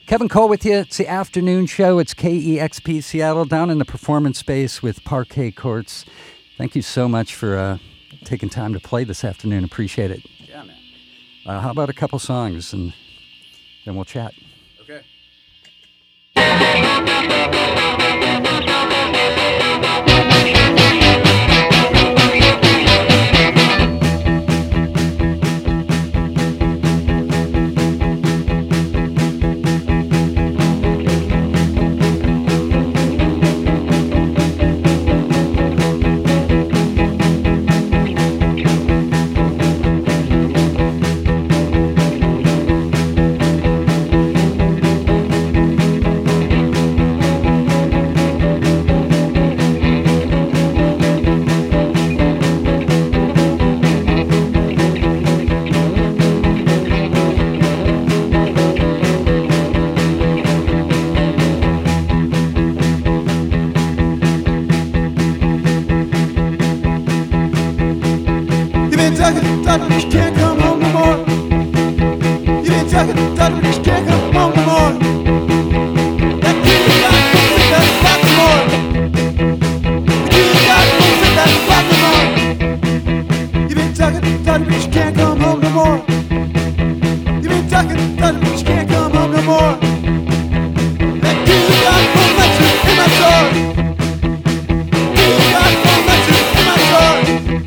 Kevin Cole with you. It's the afternoon show. It's KEXP Seattle down in the performance space with Parquet Courts. Thank you so much for taking time to play this afternoon. Appreciate it. Yeah, man. How about a couple songs and then we'll chat? Okay. You can't come home no more. You've been talking, but you can't come home no more. That kid got won't fit that spot no more. The kid got won't fit that spot no more. You've been talking, but you can't come home no more. You've been talking, but you can't come home no more. That kid got won't let you in my door. Kid got won't let you in my door.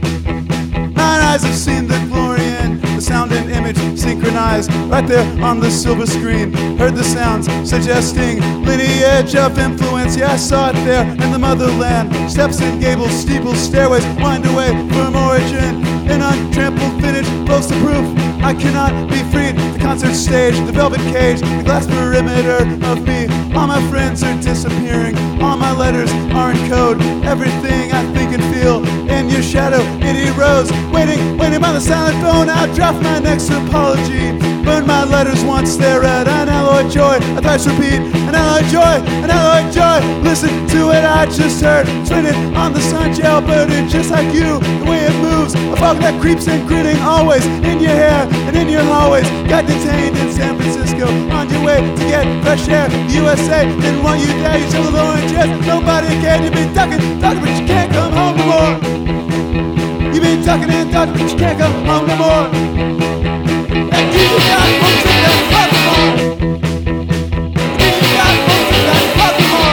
Mine eyes have seen the sound and image synchronized right there on the silver screen. Heard the sounds suggesting lineage of influence. Yeah, I saw it there in the motherland. Steps and gables, steeples, stairways wind away from origin. An untrampled finish blows the proof I cannot be freed. The concert stage, the velvet cage, the glass perimeter of me. All my friends are disappearing. All my letters are in code. Everything I think and feel in your shadow, it erodes. Waiting by the silent phone. I'll draft my next apology. Burn my letters once they're read. An alloy joy, a thrice repeat. An alloy joy, an alloy joy. Listen to what I just heard. It's written on the sun, jailbirded just like you. The way it moves, a fog that creeps in, grinning always in your hair and in your hallways. Got detained in San Francisco on your way to get fresh air. The USA didn't want you there. You should have oranges. Nobody cared. You've been talking, but you can't come home no more. You've been talking and talking, but you can't come home no more. That kid got won't take that spot no more. Kid got won't take that spot no more.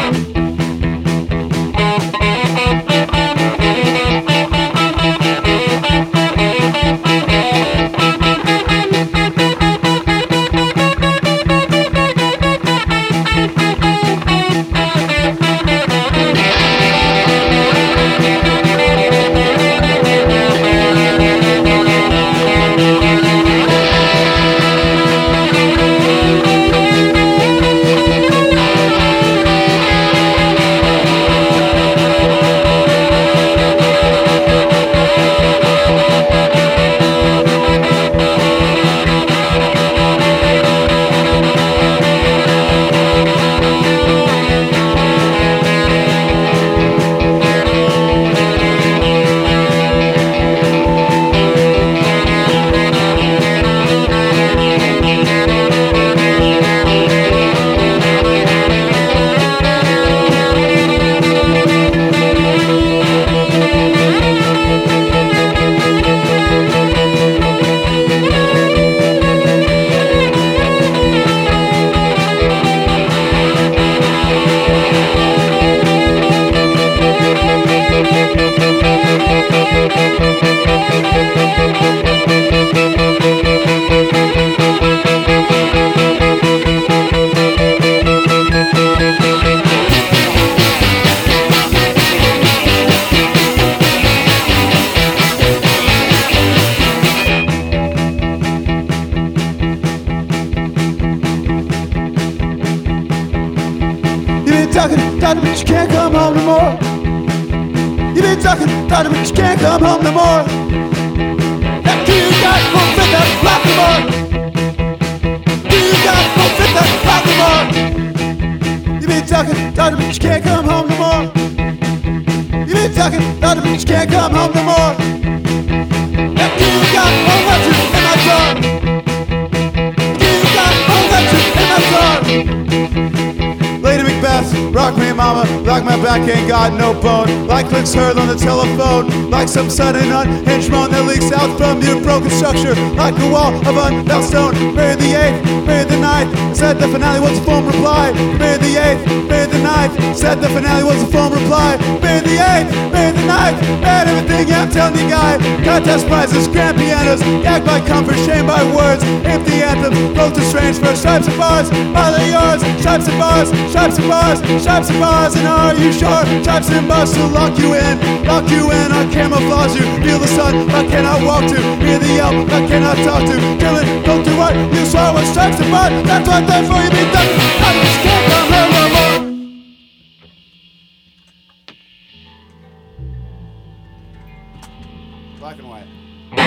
Talking, but you can't come home no more. You've been talking, but you can't come home no more. That kid got won't fit that spot no more. Kid got won't fit that spot no more. You've been talking, but you can't come home no more. You've been talking, but you can't come home no more. That kid got won't let you in my door. Kid got won't let you in my door. mama, like my back ain't got no bone, like clicks heard on the telephone, like some sudden unhinged moan that leaks out from your broken structure, like a wall of unbuilt stone. May the 8th, may the 9th, said the finale was a phone reply. May the 8th, may the 9th, said the finale was a phone reply. May the 8th, may the 9th, made everything I'm telling you, guy. Contest prizes, grand pianos, gag by comfort, shame by words, empty anthems, both to strange for stripes and bars. Are they yours? Stripes and bars, stripes and bars, stripes and bars. And are you sure? Stripes and bars to lock you in, I camouflage you. Feel the sun, I cannot walk to. Hear the yell, I cannot talk to. Kill it, don't do what you saw with stripes and bars. That's what they're for, you be done. I just can't come home no more. Black and white.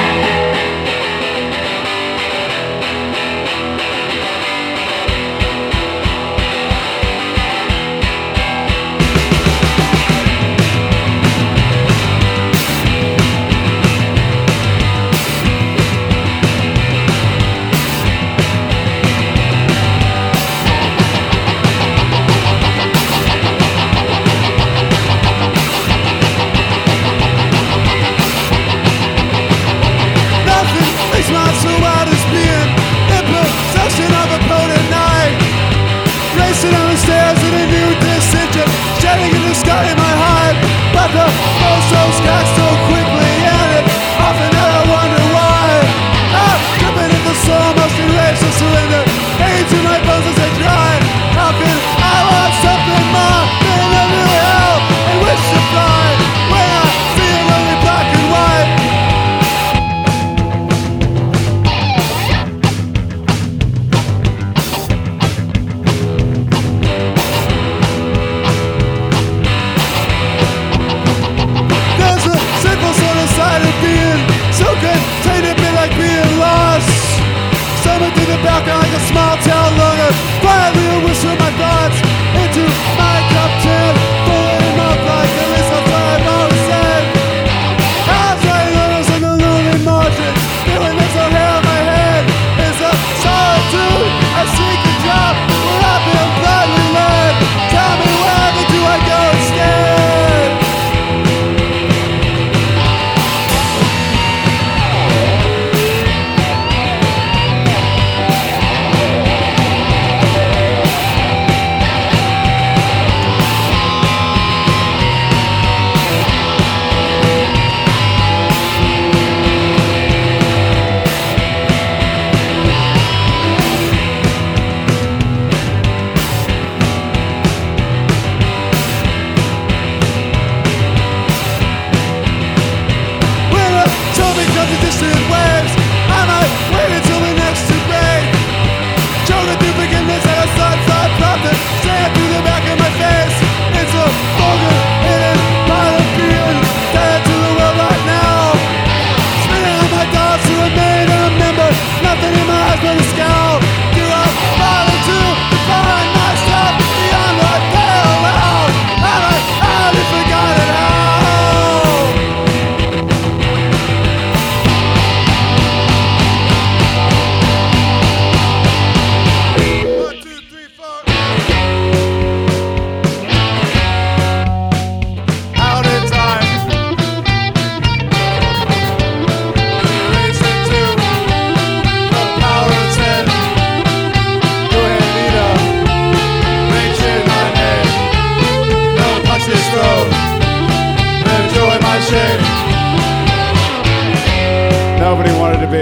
Nobody wanted to be.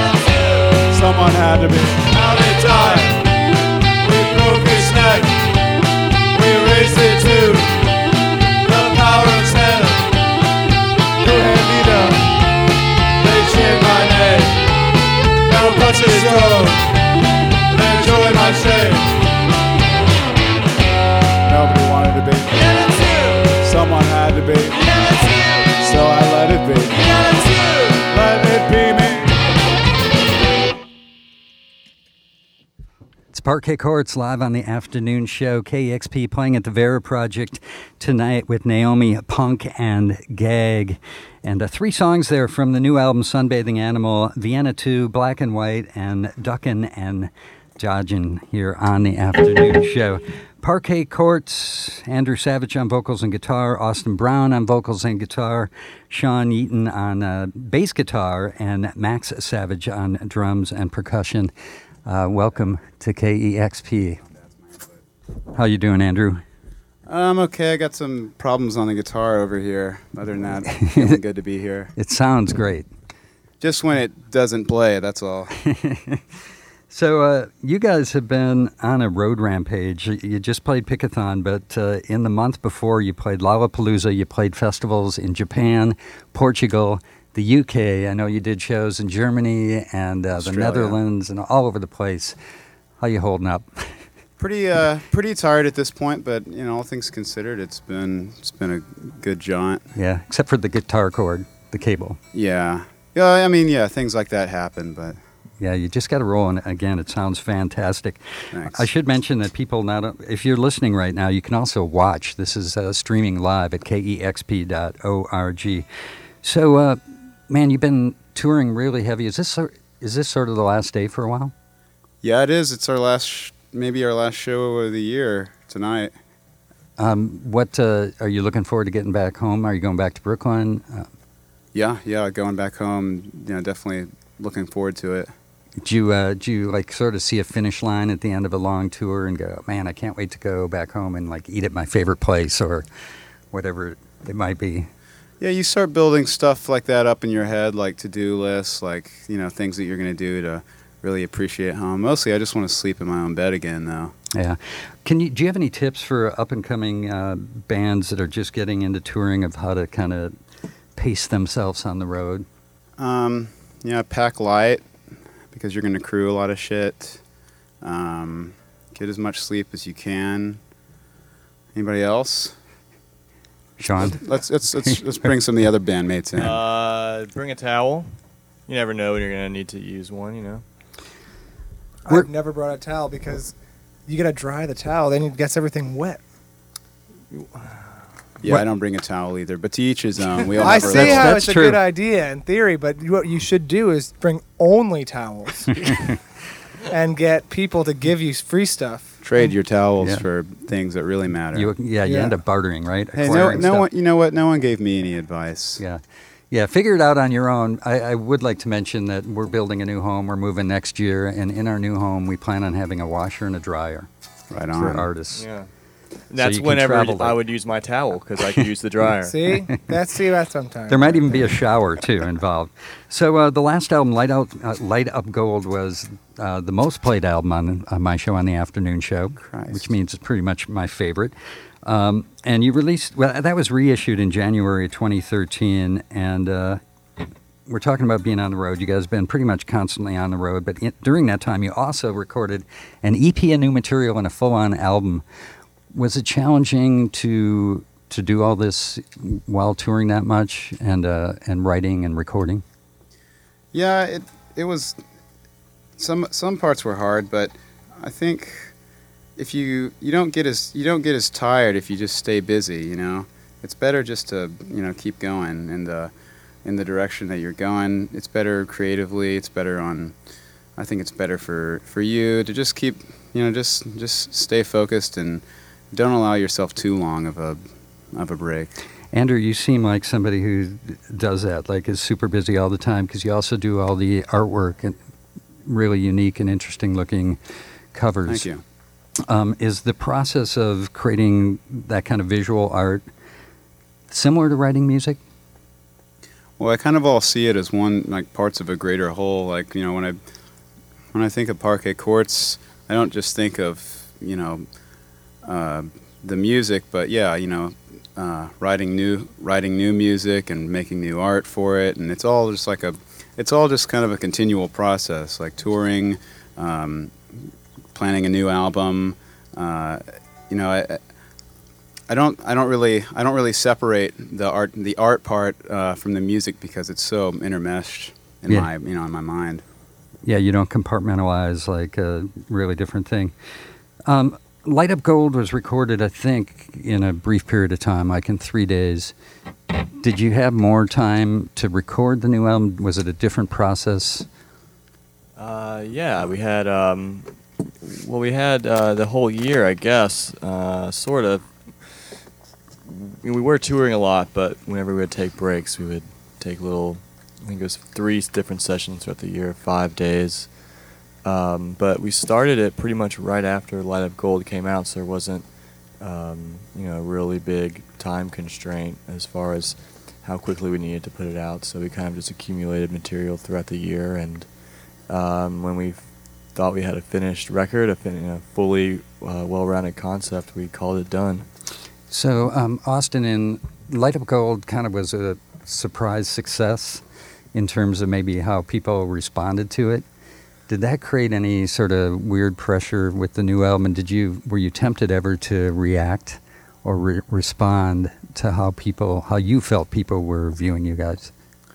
Someone had to be. How they died. We broke his neck. We raised it to the power of 10. No Handida. They cheered my name. No punches drove. They enjoyed my shame. Nobody wanted to be. Someone had to be. So I let it be. Let it be me. It's Parquet Courts live on the afternoon show. KEXP playing at the Vera Project tonight with Naomi, Punk, and Gag. And 3 songs there from the new album Sunbathing Animal, Vienna 2, Black and White, and Duckin' and Dodgin' here on the afternoon show. Parquet Courts, Andrew Savage on vocals and guitar, Austin Brown on vocals and guitar, Sean Eaton on bass guitar, and Max Savage on drums and percussion. Welcome to KEXP. How you doing, Andrew? I'm okay. I got some problems on the guitar over here. Other than that, feeling good to be here. It sounds great. Just when it doesn't play, that's all. So you guys have been on a road rampage. You just played Pickathon, but in the month before you played Lollapalooza, you played festivals in Japan, Portugal, the UK. I know you did shows in Germany and the Netherlands and all over the place. How you holding up? Pretty tired at this point, but all things considered, it's been a good jaunt. Yeah, except for the guitar cord, the cable. Yeah. I mean, things like that happen, but. Yeah, you just got to roll, and again, it sounds fantastic. Thanks. I should mention that people if you're listening right now, you can also watch. This is streaming live at kexp.org. So, man, you've been touring really heavy. Is this sort of the last day for a while? Yeah, it is. It's our maybe our last show of the year tonight. What are you looking forward to getting back home? Are you going back to Brooklyn? Yeah, going back home. Definitely looking forward to it. Do you like sort of see a finish line at the end of a long tour and go, man, I can't wait to go back home and like eat at my favorite place or whatever it might be? Yeah, you start building stuff like that up in your head, like to-do lists, like things that you're going to do to really appreciate home. Mostly, I just want to sleep in my own bed again, though. Yeah. Do you have any tips for up-and-coming bands that are just getting into touring of how to kind of pace themselves on the road? Pack light because you're going to crew a lot of shit. Get as much sleep as you can. Anybody else? Sean? Let's bring some of the other bandmates in. Bring a towel. You never know when you're going to need to use one, I've never brought a towel because you got to dry the towel, then it gets everything wet. Yeah, I don't bring a towel either, but to each his own. We all I have our see little- how That's it's true. a good idea in theory, but what you should do is bring only towels and get people to give you free stuff. Trade your towels Yeah. for things that really matter. You Yeah. end up bartering, right? Hey, Acquiring no stuff. one. You know what? No one gave me any advice. Yeah, figure it out on your own. I would like to mention that we're building a new home. We're moving next year, and in our new home, we plan on having a washer and a dryer Right for on. artists. Yeah. That's you can whenever travel I there. would use my towel because I could use the dryer. See that sometimes. There might even be a shower, too, involved. So the last album, Light Up Gold, was the most played album on my show, on the afternoon show, Christ. which means it's pretty much my favorite. And you released, that was reissued in January 2013, and we're talking about being on the road. You guys have been pretty much constantly on the road, but during that time, you also recorded an EP of new material and a full-on album. Was it challenging to do all this while touring that much and writing and recording? Yeah, it was. Some parts were hard, but I think if you don't get as tired if you just stay busy. It's better just to keep going in the direction that you're going. It's better creatively. It's better I think it's better for you to just keep just stay focused and don't allow yourself too long of a break. Andrew, you seem like somebody who does that, like is super busy all the time, because you also do all the artwork and really unique and interesting looking covers. Thank you. Is the process of creating that kind of visual art similar to writing music? Well, I kind of all see it as parts of a greater whole. Like, when I think of Parquet Courts, I don't just think of, the music, but writing new music and making new art for it, and it's all just kind of a continual process, like touring, planning a new album. I don't really separate the art part from the music because it's so intermeshed in my mind. Yeah, you don't compartmentalize like a really different thing. Light Up Gold was recorded, I think, in a brief period of time, like in 3 days. Did you have more time to record the new album? Was it a different process? Yeah, we had Well, we had the whole year, I guess, sort of. We were touring a lot, but whenever we would take breaks, we would take little, I think it was 3 different sessions throughout the year, 5 days. But we started it pretty much right after Light Up Gold came out, so there wasn't, a really big time constraint as far as how quickly we needed to put it out. So we kind of just accumulated material throughout the year, and when we thought we had a finished record, a fully well-rounded concept, we called it done. So, Austin, in Light Up Gold kind of was a surprise success in terms of maybe how people responded to it. Did that create any sort of weird pressure with the new album? And were you tempted ever to react or respond to how you felt people were viewing you guys?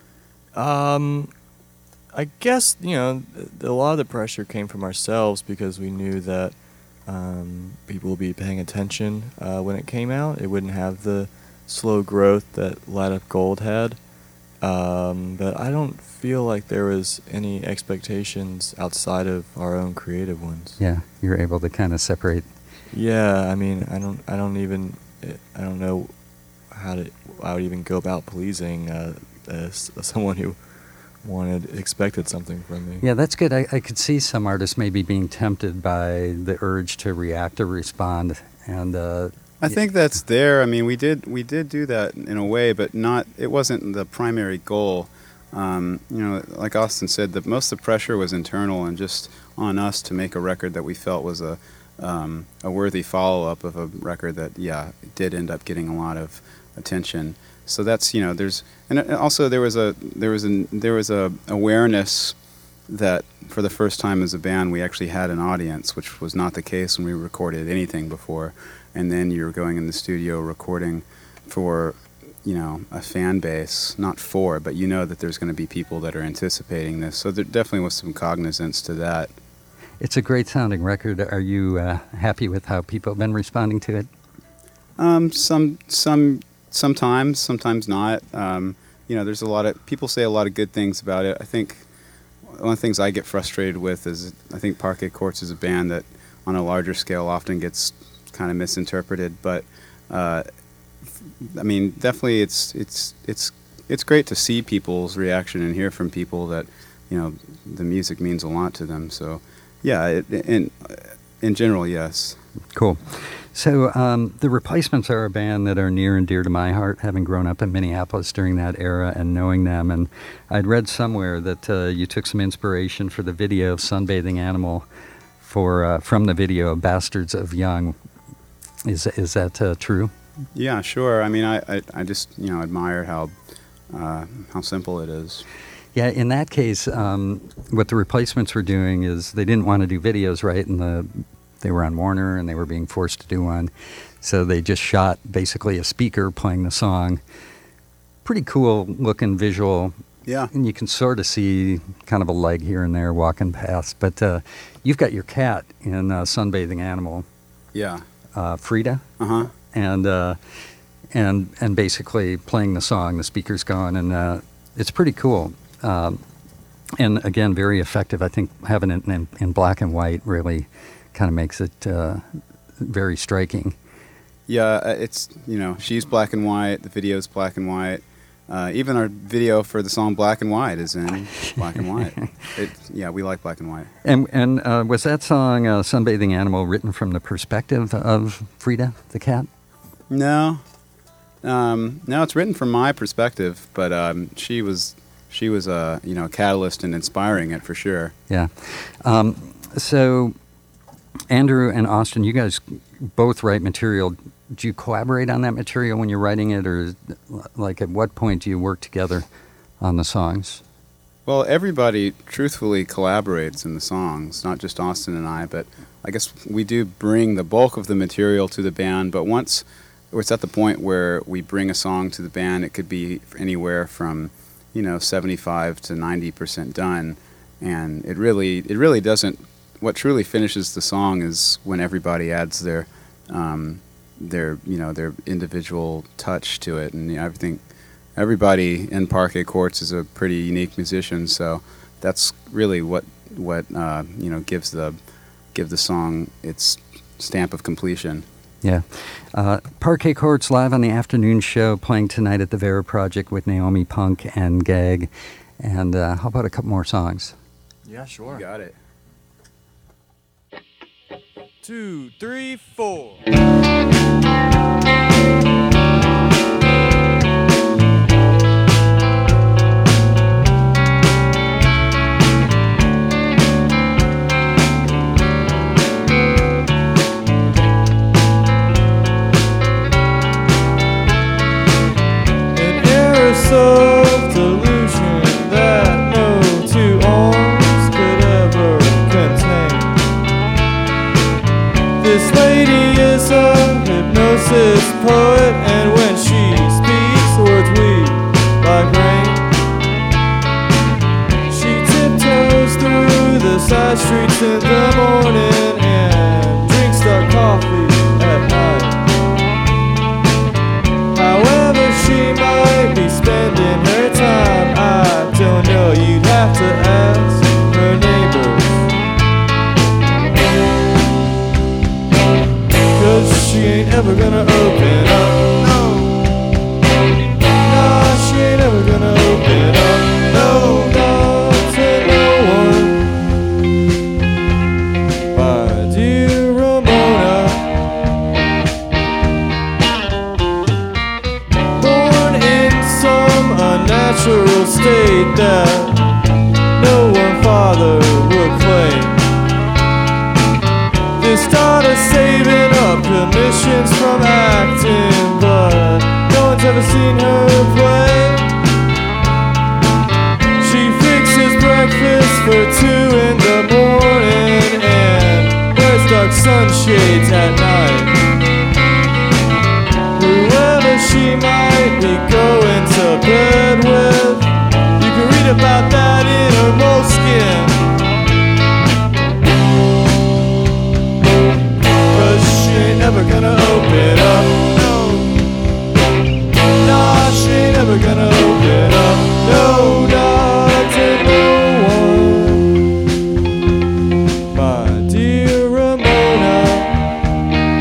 I guess, a lot of the pressure came from ourselves because we knew that people would be paying attention when it came out. It wouldn't have the slow growth that Light Up Gold had. But I don't feel like there was any expectations outside of our own creative ones. Yeah, you're able to kind of separate. Yeah, I mean, I don't know how I would even go about pleasing someone who expected something from me. Yeah, that's good. I could see some artists maybe being tempted by the urge to react or respond, and I think that's there. I mean, we did do that in a way, but it wasn't the primary goal. Like Austin said, most of the pressure was internal and just on us to make a record that we felt was a worthy follow-up of a record that, did end up getting a lot of attention. So that's, and also there was a awareness that for the first time as a band we actually had an audience, which was not the case when we recorded anything before. And then you're going in the studio recording for, a fan base, not for, but that there's going to be people that are anticipating this. So there definitely was some cognizance to that. It's a great sounding record. Are you happy with how people have been responding to it? Sometimes not. There's a lot of people say a lot of good things about it. I think one of the things I get frustrated with is I think Parquet Courts is a band that on a larger scale often gets kind of misinterpreted, but definitely it's great to see people's reaction and hear from people that the music means a lot to them. So in general, yes. Cool. So the Replacements are a band that are near and dear to my heart, having grown up in Minneapolis during that era and knowing them. And I'd read somewhere that you took some inspiration for the video of Sunbathing Animal from the video of Bastards of Young. Is that true? Yeah, sure. I mean, I just admire how simple it is. Yeah, in that case, what the Replacements were doing is they didn't want to do videos, right? And they were on Warner and they were being forced to do one, so they just shot basically a speaker playing the song. Pretty cool looking visual. Yeah. And you can sort of see kind of a leg here and there walking past. But you've got your cat in Sunbathing Animal. Yeah. Frida. Uh-huh. And basically playing the song, the speaker's going, and it's pretty cool. And again, very effective. I think having it in black and white really kind of makes it very striking. Yeah, it's, she's black and white, the video's black and white. Even our video for the song Black and White is in black and white. We like black and white. And was that song, Sunbathing Animal, written from the perspective of Frida, the cat? No. No, it's written from my perspective, but she was a catalyst in inspiring it for sure. Yeah. So Andrew and Austin, you guys both write material. Do you collaborate on that material when you're writing it, or like at what point do you work together on the songs? Well, everybody truthfully collaborates in the songs, not just Austin and I, but I guess we do bring the bulk of the material to the band, but once it's at the point where we bring a song to the band, it could be anywhere from 75 to 90% done, and it really doesn't. What truly finishes the song is when everybody adds their individual touch to it, and I think everybody in Parquet Courts is a pretty unique musician, so that's really what gives give the song its stamp of completion. Yeah. Parquet Courts live on the afternoon show, playing tonight at the Vera Project with Naomi Punk and Gag. And how about a couple more songs? Yeah, sure. You got it. 2, 3, 4. Self-delusion that no two arms could ever contain. This lady is a hypnosis poet, and when she speaks, words weep like rain. She tiptoes through the side streets in the morning and drinks dark coffee at night. However she might be spending her time, I don't know, you'd have to ask her neighbors. 'Cause she ain't ever gonna open up, no. Nah, she ain't ever gonna open up, no, not to no one. My dear Ramona, born in some unnatural state that no one father would claim. This daughter saving up commissions from acting, but no one's ever seen her play. She fixes breakfast for 2 in the morning and wears dark sunshades at night. Whoever she might be going to bed with, you can read about that in her moleskin. 'Cause she ain't never gonna open up, no. Nah, she ain't never gonna open up, no, not to no one. My dear Ramona,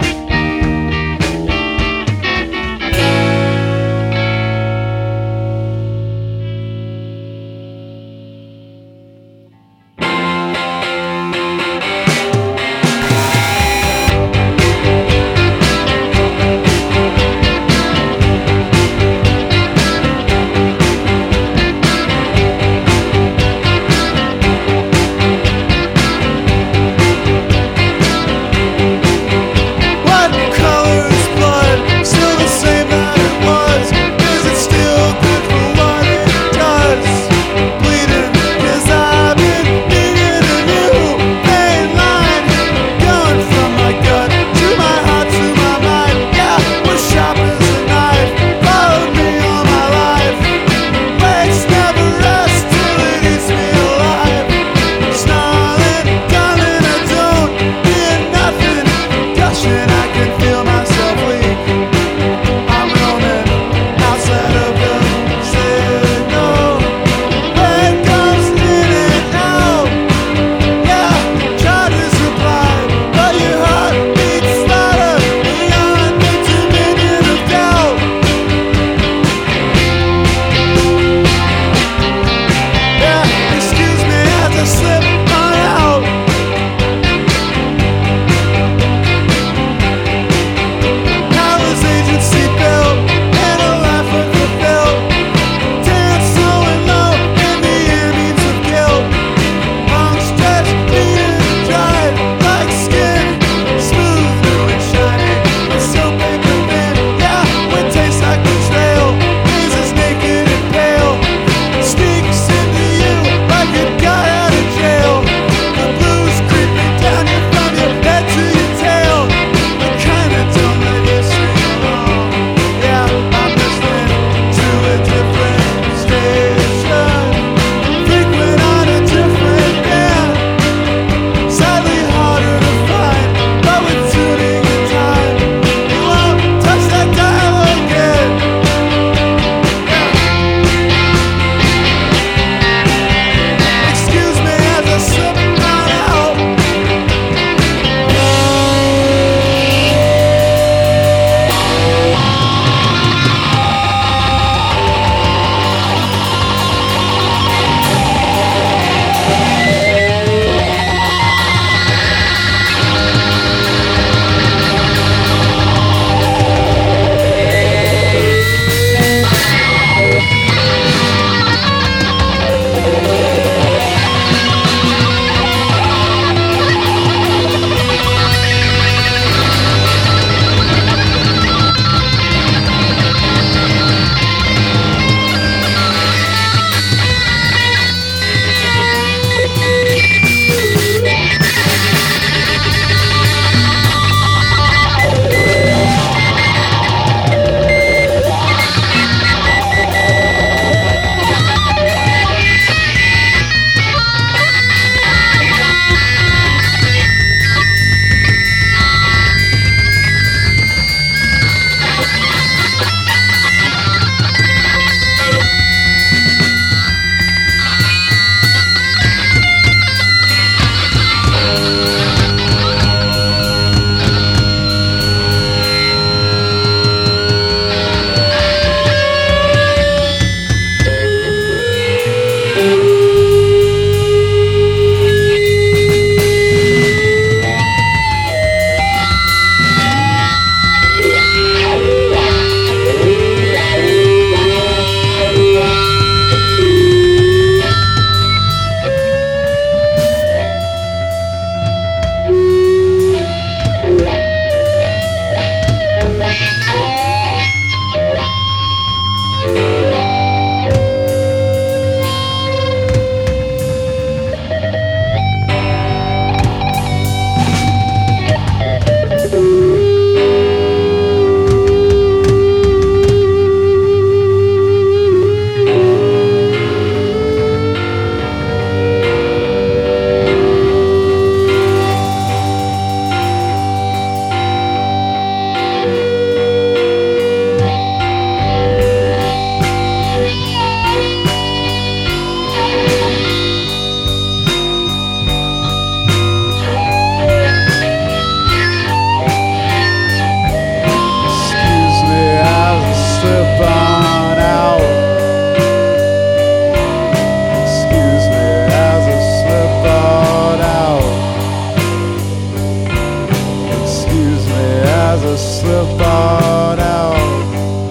a slip on out.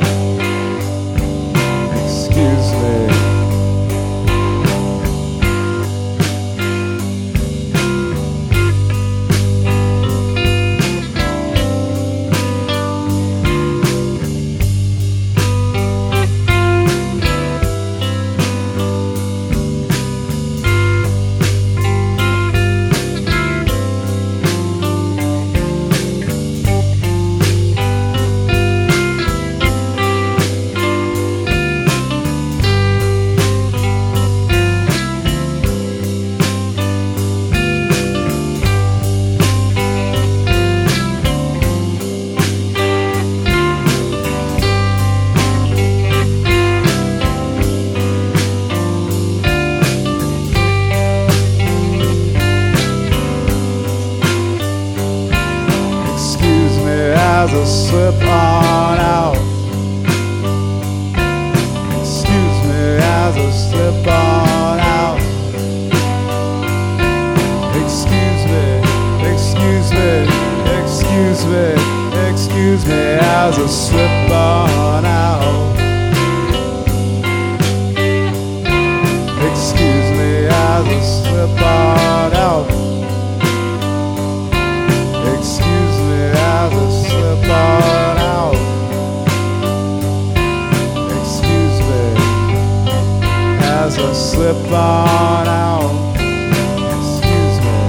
Excuse me. As a slip on out. Excuse me, as a slip on out. Excuse me, excuse me, excuse me, excuse me, as a slip on out. Excuse me, as a slip on out. Excuse me, as a slip on out. Excuse me, as a slip on out. Excuse me.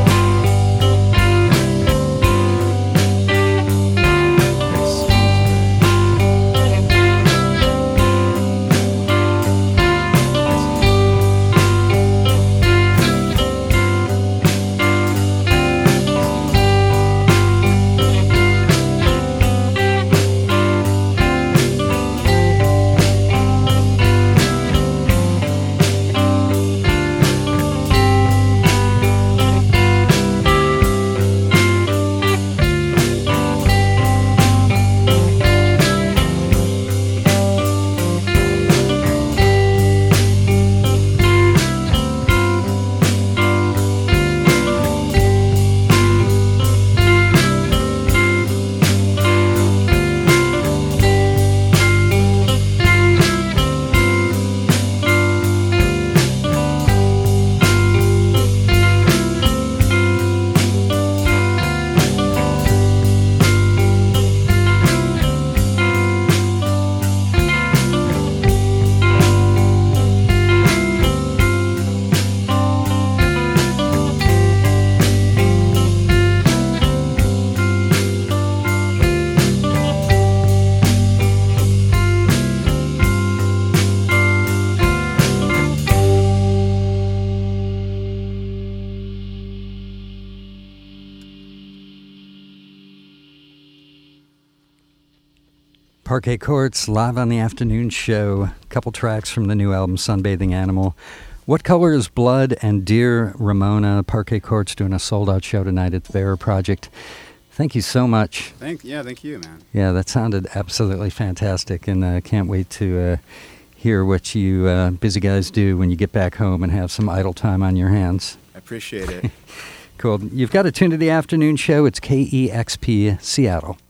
Parquet Courts, live on the afternoon show. A couple tracks from the new album, Sunbathing Animal. What Color is Blood and Dear Ramona. Parquet Courts doing a sold-out show tonight at the Vera Project. Thank you so much. Thank you, man. Yeah, that sounded absolutely fantastic, and can't wait to hear what you busy guys do when you get back home and have some idle time on your hands. I appreciate it. Cool. You've got to tune to the afternoon show. It's KEXP Seattle.